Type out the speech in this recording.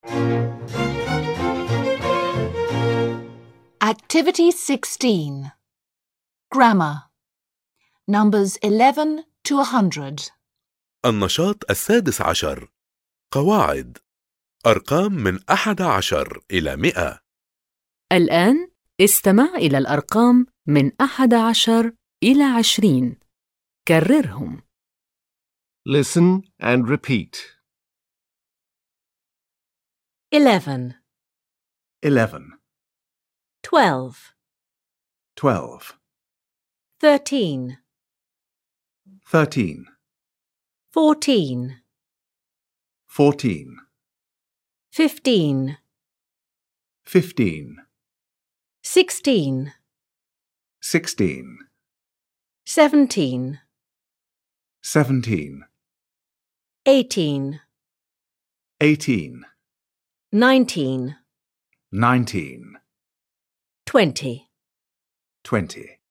Activity 16. Grammar. Numbers 11 to 100. النشاط 16. قواعد. أرقام من 11 إلى 100. الآن استمع إلى الأرقام من 11 إلى 20. كررهم. Listen and repeat. 11, 11, 12, 12, 13, 13, 14, 14, 15, 15, 16, 16, 17, 17, 18, 18, 19, 19, 20. 20.